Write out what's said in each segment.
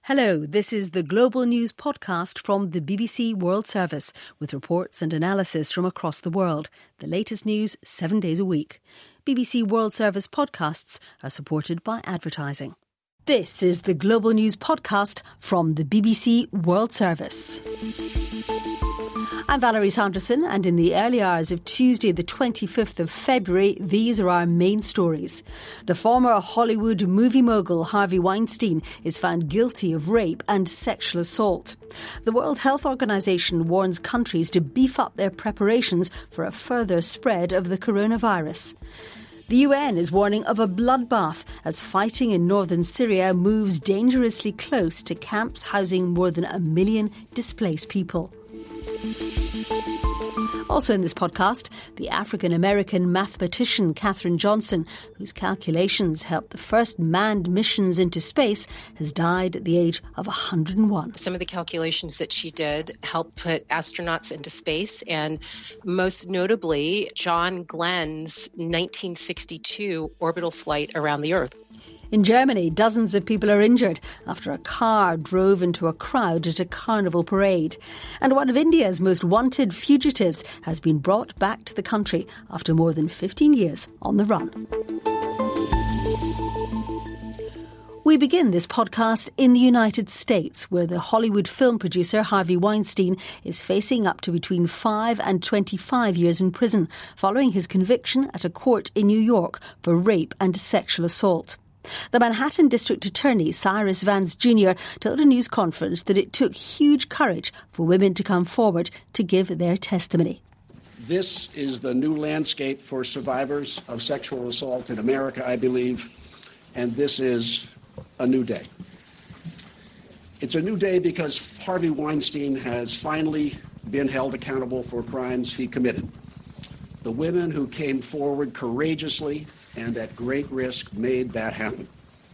Hello, this is the Global News podcast from the BBC World Service with reports and analysis from across the world. The latest news 7 days a week. BBC World Service podcasts are supported by advertising. This is the Global News podcast from the BBC World Service. I'm Valerie Sanderson, and in the early hours of Tuesday the 25th of February, these are our main stories. The former Hollywood movie mogul Harvey Weinstein is found guilty of rape and sexual assault. The World Health Organization warns countries to beef up their preparations for a further spread of the coronavirus. The UN is warning of a bloodbath as fighting in northern Syria moves dangerously close to camps housing more than 1 million displaced people. Also in this podcast, the African-American mathematician Katherine Johnson, whose calculations helped the first manned missions into space, has died at the age of 101. Some of the calculations that she did helped put astronauts into space, and most notably, John Glenn's 1962 orbital flight around the Earth. In Germany, dozens of people are injured after a car drove into a crowd at a carnival parade. And one of India's most wanted fugitives has been brought back to the country after more than 15 years on the run. We begin this podcast in the United States, where the Hollywood film producer Harvey Weinstein is facing up to between 5 and 25 years in prison following his conviction at a court in New York for rape and sexual assault. The Manhattan District Attorney, Cyrus Vance Jr., told a news conference that it took huge courage for women to come forward to give their testimony. This is the new landscape for survivors of sexual assault in America, I believe, and this is a new day. It's a new day because Harvey Weinstein has finally been held accountable for crimes he committed. The women who came forward courageously and at great risk made that happen.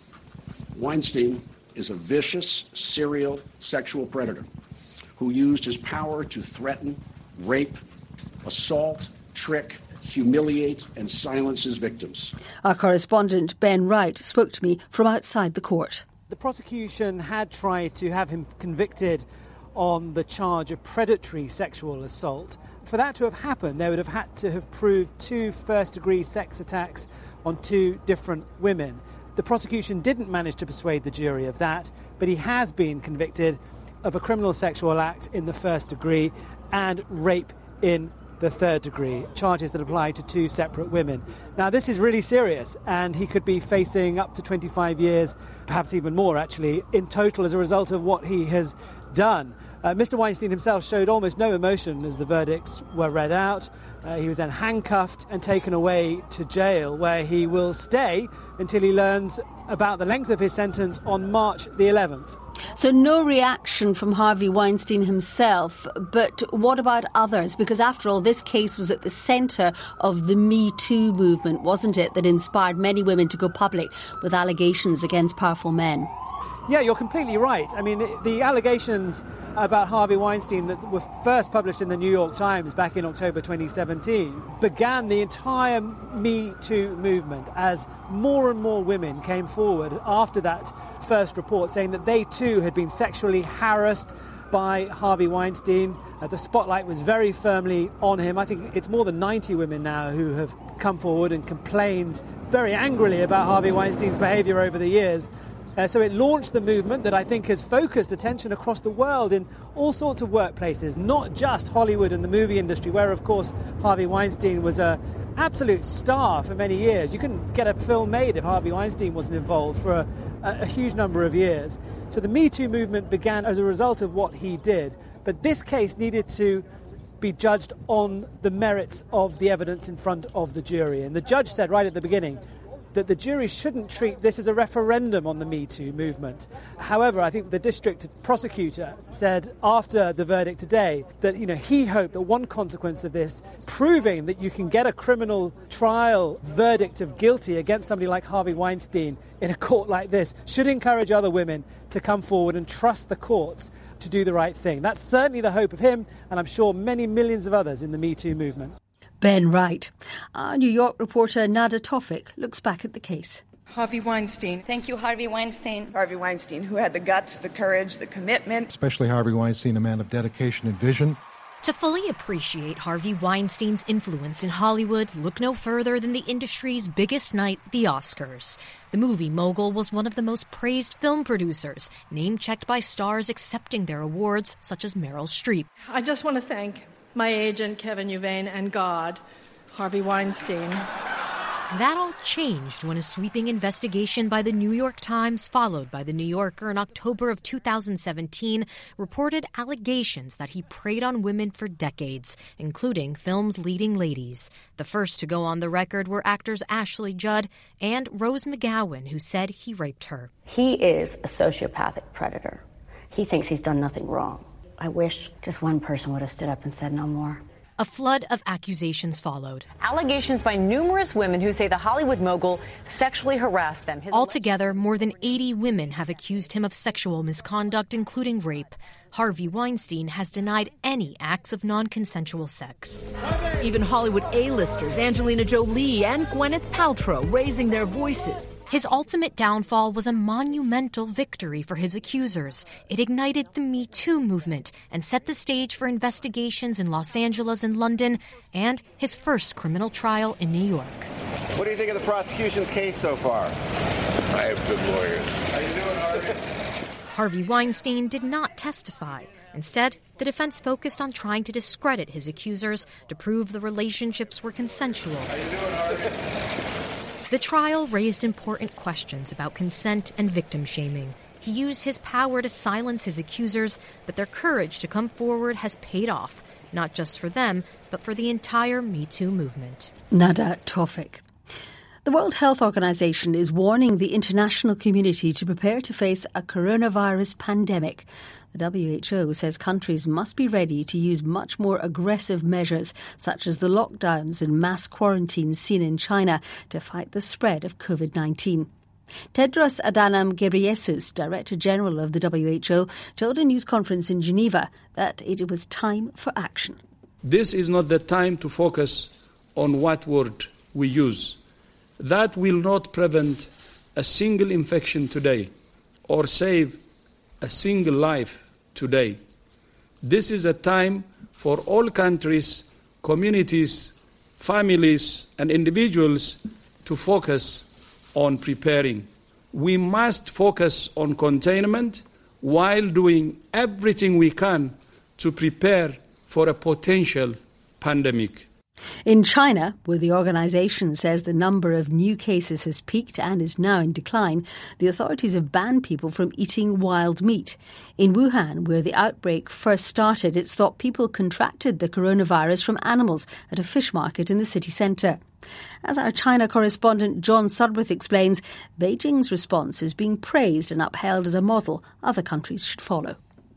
Weinstein is a vicious, serial sexual predator who used his power to threaten, rape, assault, trick, humiliate, and silence his victims. Our correspondent Ben Wright spoke to me from outside the court. The prosecution had tried to have him convicted on the charge of predatory sexual assault. For that to have happened, they would have had to have proved 2 first-degree sex attacks on 2 different women. The prosecution didn't manage to persuade the jury of that, but he has been convicted of a criminal sexual act in the first degree and rape in the third degree, charges that apply to 2 separate women. Now, this is really serious, and he could be facing up to 25 years, perhaps even more, actually, in total as a result of what he has done. Mr. Weinstein himself showed almost no emotion as the verdicts were read out. He was then handcuffed and taken away to jail, where he will stay until he learns about the length of his sentence on March the 11th. So no reaction from Harvey Weinstein himself, but what about others? Because after all, this case was at the centre of the Me Too movement, wasn't it, that inspired many women to go public with allegations against powerful men? Yeah, you're completely right. I mean, the allegations about Harvey Weinstein that were first published in the New York Times back in October 2017 began the entire Me Too movement as more and more women came forward after that first report saying that they too had been sexually harassed by Harvey Weinstein. The spotlight was very firmly on him. I think it's more than 90 women now who have come forward and complained very angrily about Harvey Weinstein's behaviour over the years. So it launched the movement that I think has focused attention across the world in all sorts of workplaces, not just Hollywood and the movie industry, where, of course, Harvey Weinstein was an absolute star for many years. You couldn't get a film made if Harvey Weinstein wasn't involved for a huge number of years. So the Me Too movement began as a result of what he did. But this case needed to be judged on the merits of the evidence in front of the jury. And the judge said right at the beginning that the jury shouldn't treat this as a referendum on the Me Too movement. However, I think the district prosecutor said after the verdict today that, he hoped that one consequence of this, proving that you can get a criminal trial verdict of guilty against somebody like Harvey Weinstein in a court like this, should encourage other women to come forward and trust the courts to do the right thing. That's certainly the hope of him, and I'm sure many millions of others in the Me Too movement. Ben Wright. Our New York reporter Nada Tawfik looks back at the case. Harvey Weinstein. Thank you, Harvey Weinstein. Harvey Weinstein, who had the guts, the courage, the commitment. Especially Harvey Weinstein, a man of dedication and vision. To fully appreciate Harvey Weinstein's influence in Hollywood, look no further than the industry's biggest night, the Oscars. The movie mogul was one of the most praised film producers, name-checked by stars accepting their awards, such as Meryl Streep. I just want to thank my agent, Kevin Uvain, and God, Harvey Weinstein. That all changed when a sweeping investigation by the New York Times, followed by the New Yorker in October of 2017, reported allegations that he preyed on women for decades, including film's leading ladies. The first to go on the record were actors Ashley Judd and Rose McGowan, who said he raped her. He is a sociopathic predator. He thinks he's done nothing wrong. I wish just one person would have stood up and said no more. A flood of accusations followed. Allegations by numerous women who say the Hollywood mogul sexually harassed them. Altogether, more than 80 women have accused him of sexual misconduct, including rape. Harvey Weinstein has denied any acts of non-consensual sex. Even Hollywood A-listers Angelina Jolie and Gwyneth Paltrow raising their voices. His ultimate downfall was a monumental victory for his accusers. It ignited the Me Too movement and set the stage for investigations in Los Angeles and London, and his first criminal trial in New York. What do you think of the prosecution's case so far? I have good lawyers. How you doing, Harvey? Harvey Weinstein did not testify. Instead, the defense focused on trying to discredit his accusers to prove the relationships were consensual. How you doing, Harvey? The trial raised important questions about consent and victim shaming. He used his power to silence his accusers, but their courage to come forward has paid off, not just for them, but for the entire Me Too movement. Nada Tawfik. The World Health Organization is warning the international community to prepare to face a coronavirus pandemic. The WHO says countries must be ready to use much more aggressive measures, such as the lockdowns and mass quarantines seen in China, to fight the spread of COVID-19. Tedros Adhanom Ghebreyesus, Director General of the WHO, told a news conference in Geneva that it was time for action. This is not the time to focus on what word we use. That will not prevent a single infection today or save a single life today. This is a time for all countries, communities, families, and individuals to focus on preparing. We must focus on containment while doing everything we can to prepare for a potential pandemic. In China, where the organisation says the number of new cases has peaked and is now in decline, the authorities have banned people from eating wild meat. In Wuhan, where the outbreak first started, it's thought people contracted the coronavirus from animals at a fish market in the city centre. As our China correspondent John Sudworth explains, Beijing's response is being praised and upheld as a model other countries should follow.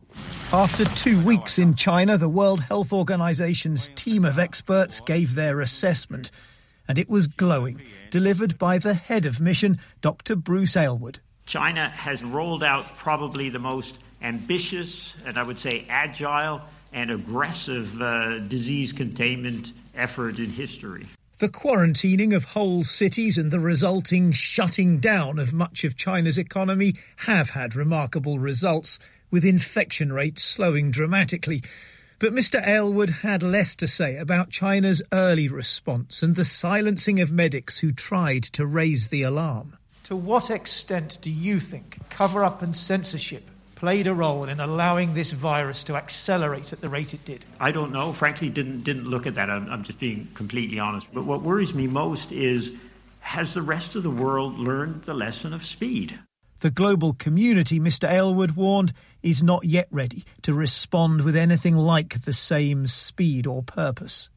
After 2 weeks in China, the World Health Organization's team of experts gave their assessment, and it was glowing, delivered by the head of mission, Dr. Bruce Aylward. China has rolled out probably the most ambitious and I would say agile and aggressive disease containment effort in history. The quarantining of whole cities and the resulting shutting down of much of China's economy have had remarkable results, with infection rates slowing dramatically. But Mr. Aylward had less to say about China's early response and the silencing of medics who tried to raise the alarm. To what extent do you think cover-up and censorship played a role in allowing this virus to accelerate at the rate it did? I don't know. Frankly, didn't look at that. I'm just being completely honest. But what worries me most is, has the rest of the world learned the lesson of speed? The global community, Mr. Aylward warned, is not yet ready to respond with anything like the same speed or purpose.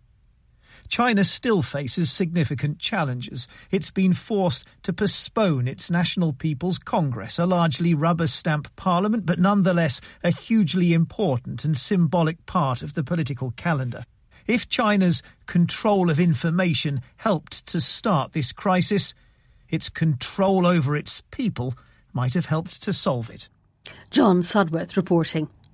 China still faces significant challenges. It's been forced to postpone its National People's Congress, a largely rubber-stamp parliament, but nonetheless a hugely important and symbolic part of the political calendar. If China's control of information helped to start this crisis, its control over its people might have helped to solve it. John Sudworth reporting.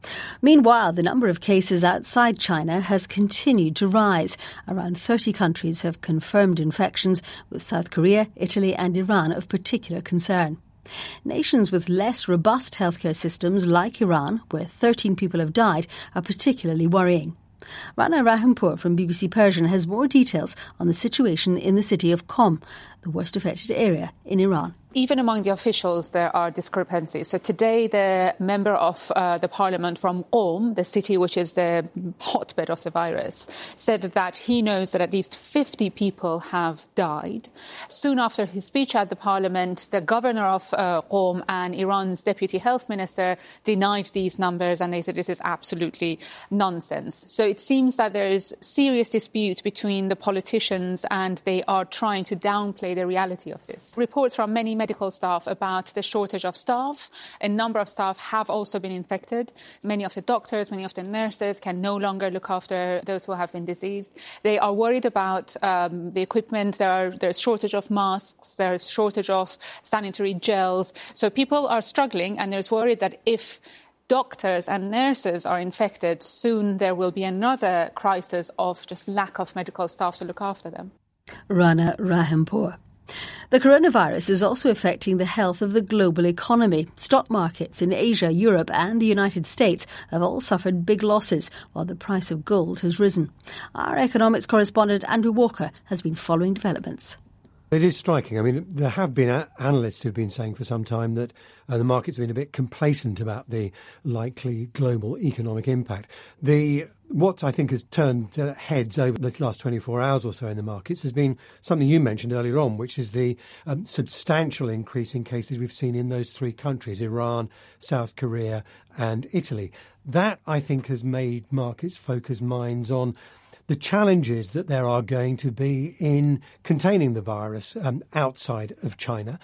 Meanwhile, the number of cases outside China has continued to rise. Around 30 countries have confirmed infections, with South Korea, Italy and Iran of particular concern. Nations with less robust healthcare systems, like Iran, where 13 people have died, are particularly worrying. Rana Rahimpur from BBC Persian has more details on the situation in the city of Qom, the worst affected area in Iran. Even among the officials, there are discrepancies. So today, the member of the parliament from Qom, the city which is the hotbed of the virus, said that he knows that at least 50 people have died. Soon after his speech at the parliament, the governor of Qom and Iran's deputy health minister denied these numbers, and they said this is absolutely nonsense. So it seems that there is serious dispute between the politicians, and they are trying to downplay the reality of this. Reports from many medical staff about the shortage of staff. A number of staff have also been infected. Many of the doctors, many of the nurses can no longer look after those who have been diseased. They are worried about the equipment. There's shortage of masks. There's shortage of sanitary gels. So people are struggling, and there's worry that if doctors and nurses are infected, soon there will be another crisis of just lack of medical staff to look after them. Rana Rahimpur. The coronavirus is also affecting the health of the global economy. Stock markets in Asia, Europe and the United States have all suffered big losses, while the price of gold has risen. Our economics correspondent Andrew Walker has been following developments. It is striking. I mean, there have been analysts who have been saying for some time that the market's been a bit complacent about the likely global economic impact. What I think has turned heads over the last 24 hours or so in the markets has been something you mentioned earlier on, which is the substantial increase in cases we've seen in those three countries, Iran, South Korea and Italy. That, I think, has made markets focus minds on the challenges that there are going to be in containing the virus outside of China.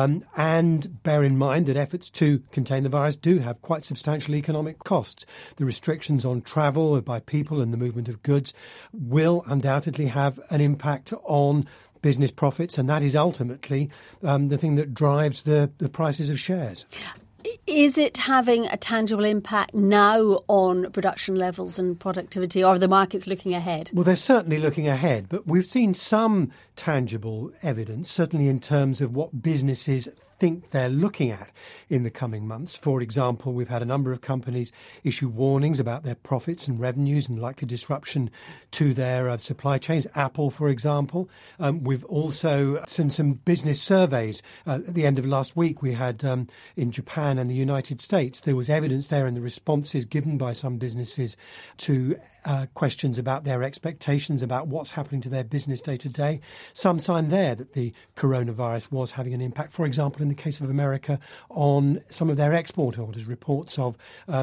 And bear in mind that efforts to contain the virus do have quite substantial economic costs. The restrictions on travel by people and the movement of goods will undoubtedly have an impact on business profits, and that is ultimately the thing that drives the prices of shares. Is it having a tangible impact now on production levels and productivity, or are the markets looking ahead? Well, they're certainly looking ahead, but we've seen some tangible evidence, certainly in terms of what businesses think they're looking at in the coming months. For example, we've had a number of companies issue warnings about their profits and revenues and likely disruption to their supply chains. Apple, for example. We've also seen some business surveys. At the end of last week, we had in Japan and the United States, there was evidence there in the responses given by some businesses to questions about their expectations about what's happening to their business day to day. Some sign there that the coronavirus was having an impact, for example, in the case of America, on some of their export orders, reports of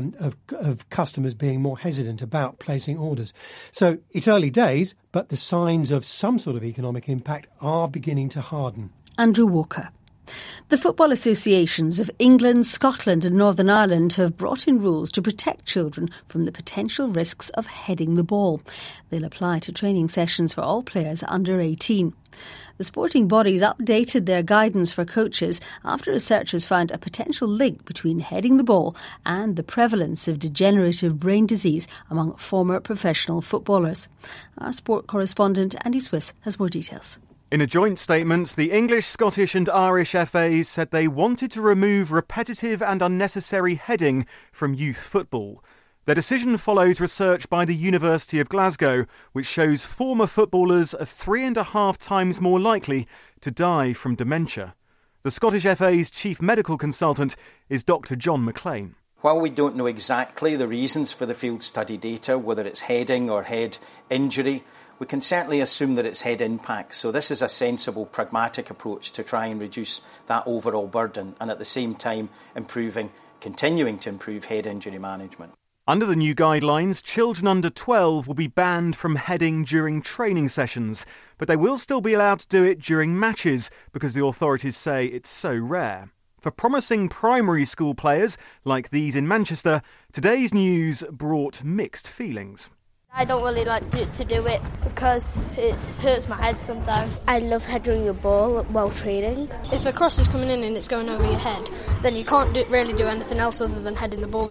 customers being more hesitant about placing orders. So it's early days, but the signs of some sort of economic impact are beginning to harden. Andrew Walker. The football associations of England, Scotland and Northern Ireland have brought in rules to protect children from the potential risks of heading the ball. They'll apply to training sessions for all players under 18. The sporting bodies updated their guidance for coaches after researchers found a potential link between heading the ball and the prevalence of degenerative brain disease among former professional footballers. Our sport correspondent Andy Swiss has more details. In a joint statement, the English, Scottish and Irish FAs said they wanted to remove repetitive and unnecessary heading from youth football. Their decision follows research by the University of Glasgow, which shows former footballers are 3.5 times more likely to die from dementia. The Scottish FA's chief medical consultant is Dr John McLean. While we don't know exactly the reasons for the field study data, whether it's heading or head injury, we can certainly assume that it's head impact. So this is a sensible, pragmatic approach to try and reduce that overall burden and at the same time continuing to improve head injury management. Under the new guidelines, children under 12 will be banned from heading during training sessions, but they will still be allowed to do it during matches because the authorities say it's so rare. For promising primary school players like these in Manchester, today's news brought mixed feelings. I don't really like to do it because it hurts my head sometimes. I love heading the ball while training. If a cross is coming in and it's going over your head, then you can't really do anything else other than heading the ball.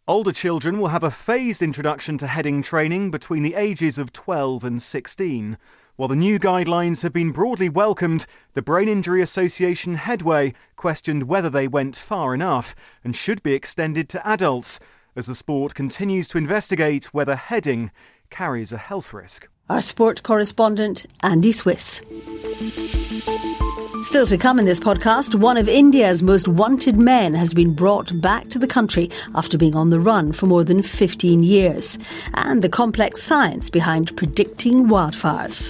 Older children will have a phased introduction to heading training between the ages of 12 and 16. While the new guidelines have been broadly welcomed, the Brain Injury Association Headway questioned whether they went far enough and should be extended to adults, as the sport continues to investigate whether heading carries a health risk. Our sport correspondent, Andy Swiss. Still to come in this podcast, one of India's most wanted men has been brought back to the country after being on the run for more than 15 years. And the complex science behind predicting wildfires.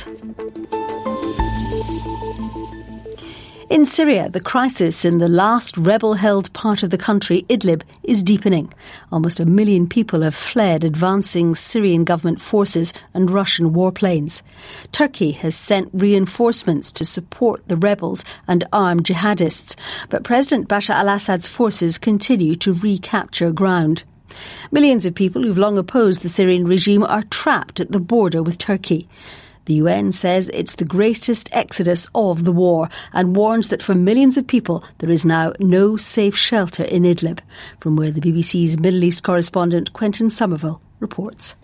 In Syria, the crisis in the last rebel-held part of the country, Idlib, is deepening. Almost 1 million people have fled advancing Syrian government forces and Russian warplanes. Turkey has sent reinforcements to support the rebels and armed jihadists, but President Bashar al-Assad's forces continue to recapture ground. Millions of people who've long opposed the Syrian regime are trapped at the border with Turkey. The UN says it's the greatest exodus of the war and warns that for millions of people there is now no safe shelter in Idlib, from where the BBC's Middle East correspondent Quentin Somerville reports.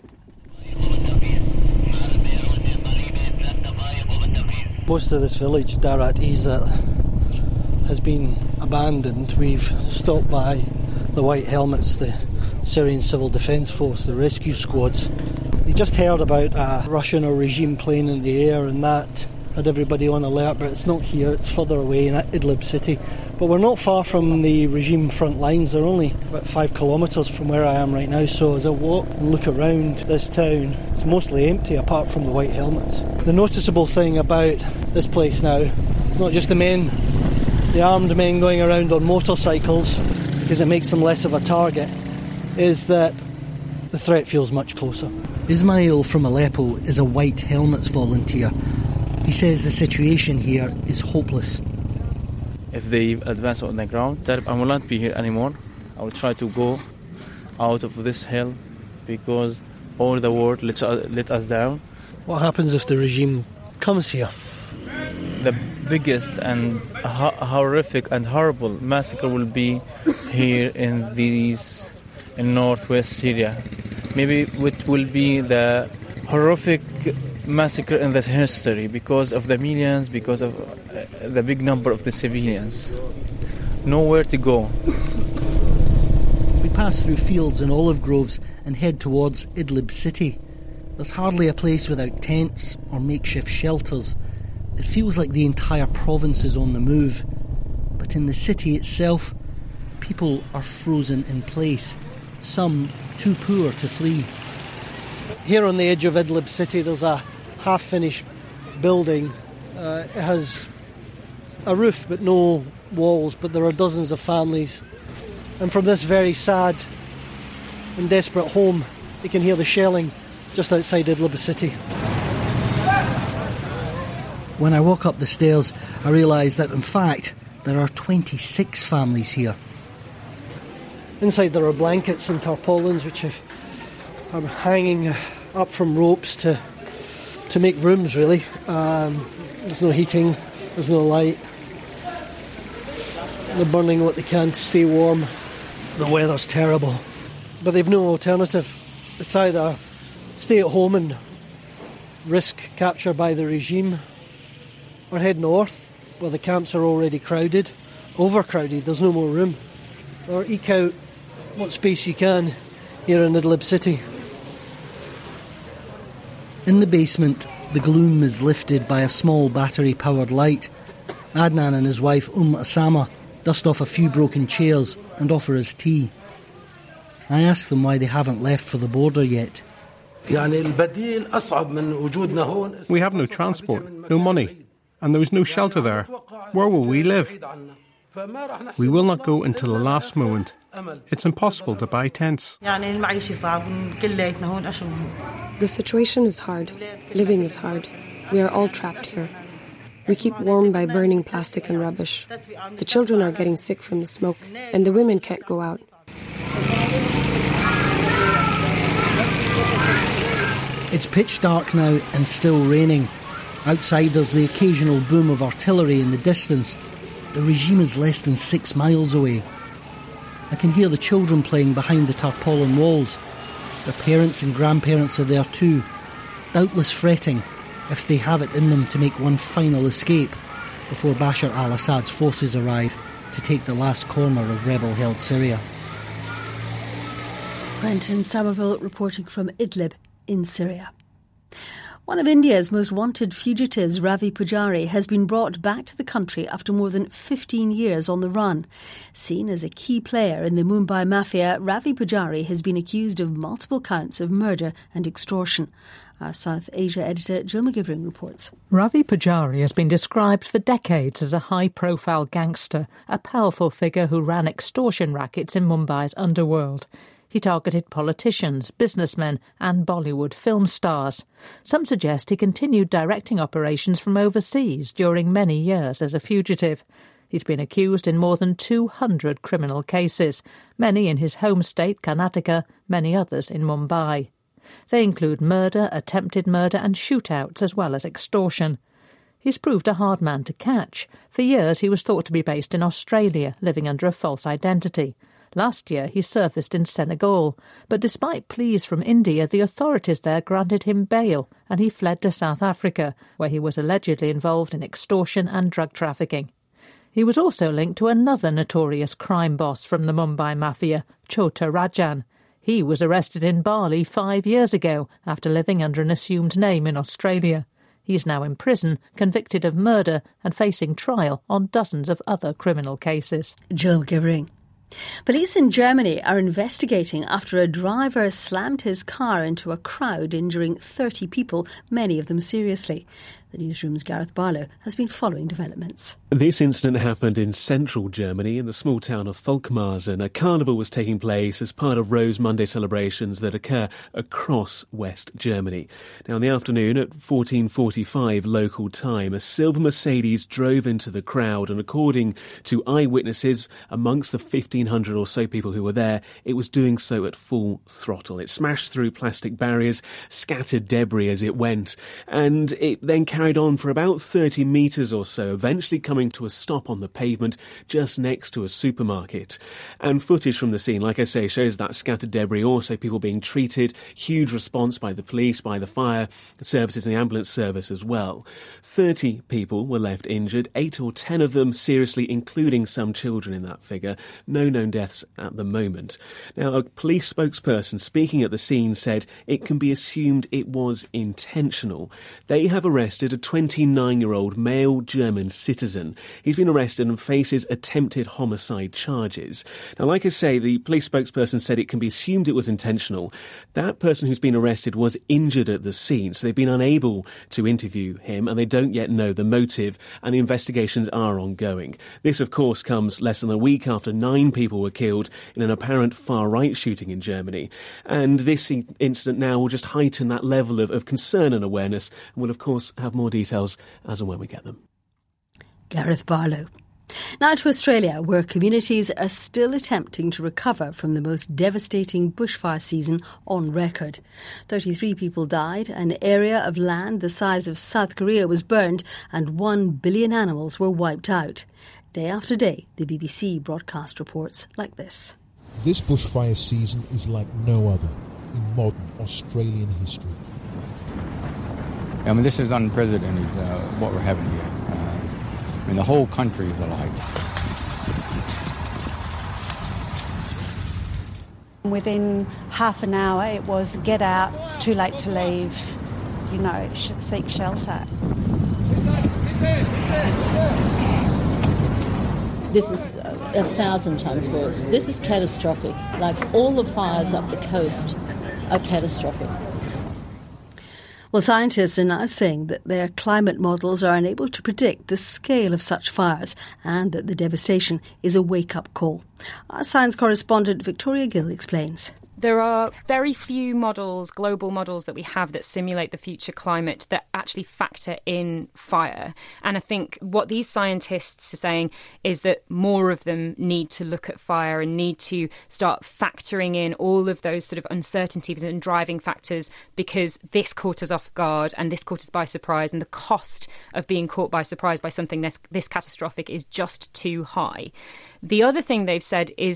Most of this village, Darat Izzat, has been abandoned. We've stopped by the White Helmets, the Syrian Civil Defence Force, the rescue squads. We just heard about a Russian or regime plane in the air, and that had everybody on alert, but it's not here, it's further away in Idlib city. But we're not far from the regime front lines. They're only about 5 kilometres from where I am right now, so as I walk and look around this town, it's mostly empty apart from the White Helmets. The noticeable thing about this place now, not just the armed men going around on motorcycles, because it makes them less of a target, is that the threat feels much closer. Ismail from Aleppo is a White Helmets volunteer. He says the situation here is hopeless. If they advance on the ground, I will not be here anymore. I will try to go out of this hell because all the world let us down. What happens if the regime comes here? The biggest and horrific and horrible massacre will be here in northwest Syria. Maybe it will be the horrific massacre in the history because of the millions, because of the big number of the civilians. Nowhere to go. We pass through fields and olive groves and head towards Idlib city. There's hardly a place without tents or makeshift shelters. It feels like the entire province is on the move. But in the city itself, people are frozen in place. Some too poor to flee. Here on the edge of Idlib city there's a half-finished building. It has a roof but no walls, but there are dozens of families. And from this very sad and desperate home you can hear the shelling just outside Idlib city. When I walk up the stairs I realise that in fact there are 26 families here. Inside there are blankets and tarpaulins which are hanging up from ropes to make rooms really. There's no heating, there's no light. They're burning what they can to stay warm. The weather's terrible. But they've no alternative. It's either stay at home and risk capture by the regime or head north where the camps are already crowded, overcrowded, there's no more room, or eke out what space you can here in Idlib city. In the basement, the gloom is lifted by a small battery-powered light. Adnan and his wife Asama dust off a few broken chairs and offer us tea. I ask them why they haven't left for the border yet. We have no transport, no money, and there is no shelter there. Where will we live? We will not go until the last moment. It's impossible to buy tents. The situation is hard. Living is hard. We are all trapped here. We keep warm by burning plastic and rubbish. The children are getting sick from the smoke, and the women can't go out. It's pitch dark now and still raining. Outside there's the occasional boom of artillery in the distance. The regime is less than 6 miles away. I can hear the children playing behind the tarpaulin walls. Their parents and grandparents are there too, doubtless fretting if they have it in them to make one final escape before Bashar al-Assad's forces arrive to take the last corner of rebel-held Syria. Quentin Somerville reporting from Idlib in Syria. One of India's most wanted fugitives, Ravi Pujari, has been brought back to the country after more than 15 years on the run. Seen as a key player in the Mumbai Mafia, Ravi Pujari has been accused of multiple counts of murder and extortion. Our South Asia editor Jill McGivering reports. Ravi Pujari has been described for decades as a high-profile gangster, a powerful figure who ran extortion rackets in Mumbai's underworld. He targeted politicians, businessmen and Bollywood film stars. Some suggest he continued directing operations from overseas during many years as a fugitive. He's been accused in more than 200 criminal cases, many in his home state, Karnataka, many others in Mumbai. They include murder, attempted murder and shootouts, as well as extortion. He's proved a hard man to catch. For years he was thought to be based in Australia, living under a false identity. Last year he surfaced in Senegal, but despite pleas from India, the authorities there granted him bail and he fled to South Africa, where he was allegedly involved in extortion and drug trafficking. He was also linked to another notorious crime boss from the Mumbai Mafia, Chota Rajan. He was arrested in Bali 5 years ago after living under an assumed name in Australia. He's now in prison, convicted of murder and facing trial on dozens of other criminal cases. Jill McGivering. Police in Germany are investigating after a driver slammed his car into a crowd, injuring 30 people, many of them seriously. The newsroom's Gareth Barlow has been following developments. This incident happened in central Germany, in the small town of Volkmarsen. A carnival was taking place as part of Rose Monday celebrations that occur across West Germany. Now, in the afternoon at 14:45 local time, a silver Mercedes drove into the crowd, and according to eyewitnesses, amongst the 1,500 or so people who were there, it was doing so at full throttle. It smashed through plastic barriers, scattered debris as it went, and it then carried on for about 30 metres or so, eventually coming to a stop on the pavement just next to a supermarket. And footage from the scene, like I say, shows that scattered debris, also people being treated, huge response by the police, by the fire services and the ambulance service as well. 30 people were left injured, 8 or 10 of them seriously, including some children in that figure. No known deaths at the moment. Now, a police spokesperson speaking at the scene said it can be assumed it was intentional. They have arrested a 29-year-old male German citizen. He's been arrested and faces attempted homicide charges. Now, like I say, the police spokesperson said it can be assumed it was intentional. That person who's been arrested was injured at the scene, so they've been unable to interview him, and they don't yet know the motive, and the investigations are ongoing. This, of course, comes less than a week after 9 people were killed in an apparent far-right shooting in Germany. And this incident now will just heighten that level of concern and awareness, and we'll, of course, have more details as and when we get them. Gareth Barlow. Now to Australia, where communities are still attempting to recover from the most devastating bushfire season on record. 33 people died, an area of land the size of South Korea was burned, and 1 billion animals were wiped out. Day after day, the BBC broadcast reports like this. This bushfire season is like no other in modern Australian history. I mean, this is unprecedented, what we're having here. I mean, the whole country is alive. Within half an hour, it was get out, it's too late to leave, seek shelter. This is 1,000 times worse. This is catastrophic. Like, all the fires up the coast are catastrophic. Well, scientists are now saying that their climate models are unable to predict the scale of such fires and that the devastation is a wake-up call. Our science correspondent Victoria Gill explains. There are very few models, global models, that we have that simulate the future climate that actually factor in fire. And I think what these scientists are saying is that more of them need to look at fire and need to start factoring in all of those sort of uncertainties and driving factors, because this caught us off guard and this caught us by surprise, and the cost of being caught by surprise by something this catastrophic is just too high. The other thing they've said is that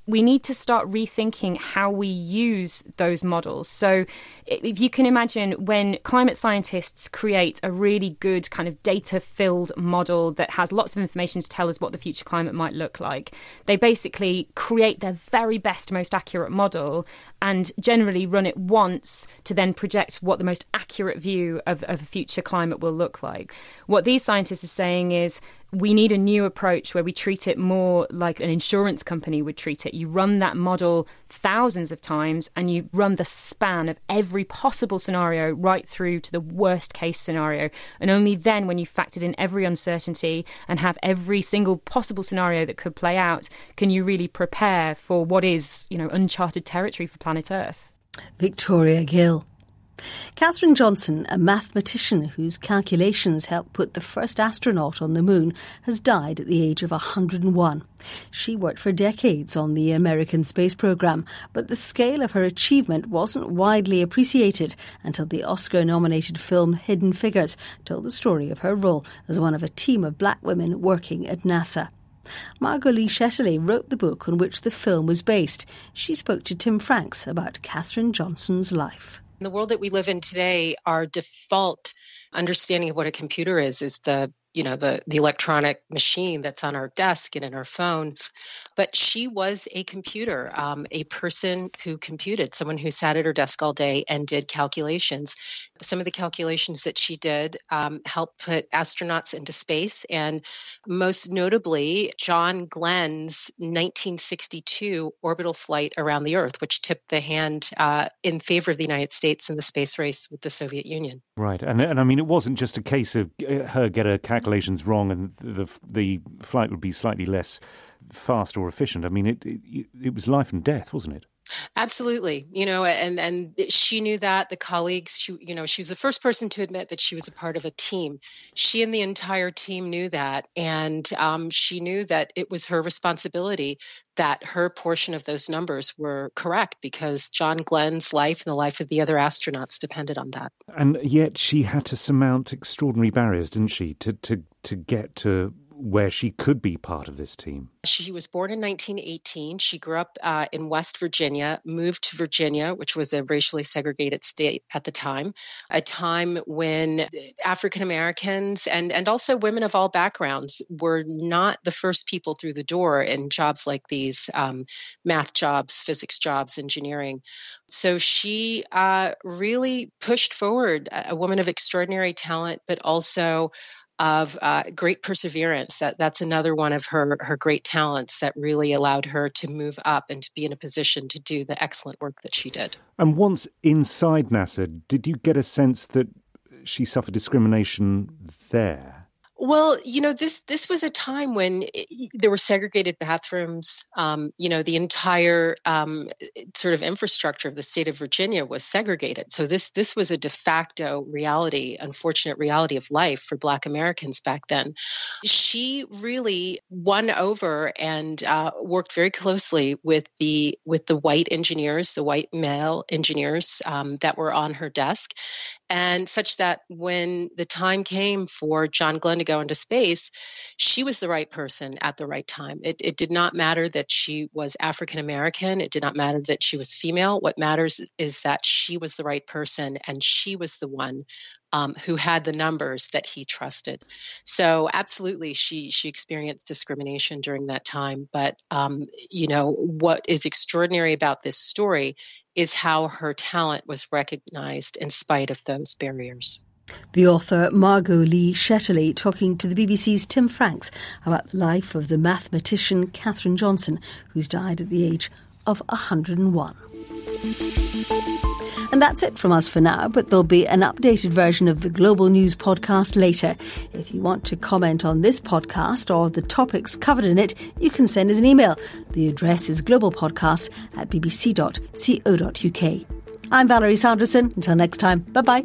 we need to start rethinking how we use those models. So if you can imagine, when climate scientists create a really good kind of data-filled model that has lots of information to tell us what the future climate might look like, they basically create their very best, most accurate model and generally run it once to then project what the most accurate view of a future climate will look like. What these scientists are saying is we need a new approach where we treat it more like an insurance company would treat it. You run that model thousands of times and you run the span of every possible scenario right through to the worst case scenario. And only then, when you've factored in every uncertainty and have every single possible scenario that could play out, can you really prepare for what is, uncharted territory for planet Earth. Victoria Gill. Katherine Johnson, a mathematician whose calculations helped put the first astronaut on the moon, has died at the age of 101. She worked for decades on the American space program, but the scale of her achievement wasn't widely appreciated until the Oscar-nominated film Hidden Figures told the story of her role as one of a team of black women working at NASA. Margot Lee Shetterly wrote the book on which the film was based. She spoke to Tim Franks about Katherine Johnson's life. In the world that we live in today, our default understanding of what a computer is the electronic machine that's on our desk and in our phones. But she was a computer, a person who computed, someone who sat at her desk all day and did calculations. Some of the calculations that she did helped put astronauts into space, and most notably, John Glenn's 1962 orbital flight around the Earth, which tipped the hand in favor of the United States in the space race with the Soviet Union. Right. And I mean, it wasn't just a case of her get her calculations wrong and the flight would be slightly less fast or efficient. I mean, it was life and death, wasn't it? Absolutely. And she knew that. The colleagues, she was the first person to admit that she was a part of a team. She and the entire team knew that. And she knew that it was her responsibility that her portion of those numbers were correct, because John Glenn's life and the life of the other astronauts depended on that. And yet she had to surmount extraordinary barriers, didn't she, to get to where she could be part of this team? She was born in 1918. She grew up in West Virginia, moved to Virginia, which was a racially segregated state at the time, a time when African Americans and also women of all backgrounds were not the first people through the door in jobs like these, math jobs, physics jobs, engineering. So she really pushed forward, a woman of extraordinary talent, but also of great perseverance. That's another one of her great talents that really allowed her to move up and to be in a position to do the excellent work that she did. And once inside NASA, did you get a sense that she suffered discrimination there? Well, this was a time when there were segregated bathrooms. The entire sort of infrastructure of the state of Virginia was segregated. So this was a de facto reality, unfortunate reality of life for Black Americans back then. She really won over and worked very closely with the white engineers, the white male engineers that were on her desk. And such that when the time came for John Glenn to go into space, she was the right person at the right time. It did not matter that she was African American. It did not matter that she was female. What matters is that she was the right person, and she was the one who had the numbers that he trusted. So absolutely, she experienced discrimination during that time. But, what is extraordinary about this story is how her talent was recognized in spite of those barriers. The author Margot Lee Shetterly talking to the BBC's Tim Franks about the life of the mathematician Katherine Johnson, who's died at the age of 101. And that's it from us for now, but there'll be an updated version of the Global News podcast later. If you want to comment on this podcast or the topics covered in it, you can send us an email. The address is globalpodcast@bbc.co.uk. I'm Valerie Sanderson. Until next time, bye-bye.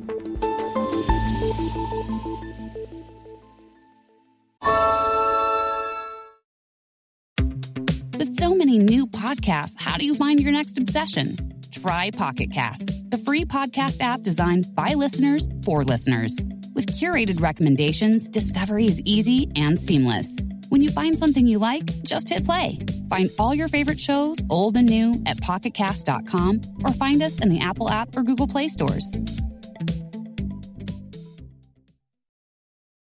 With so many new podcasts, how do you find your next obsession? Try Pocket Casts, the free podcast app designed by listeners for listeners. With curated recommendations, discovery is easy and seamless. When you find something you like, just hit play. Find all your favorite shows, old and new, at pocketcast.com or find us in the Apple app or Google Play stores.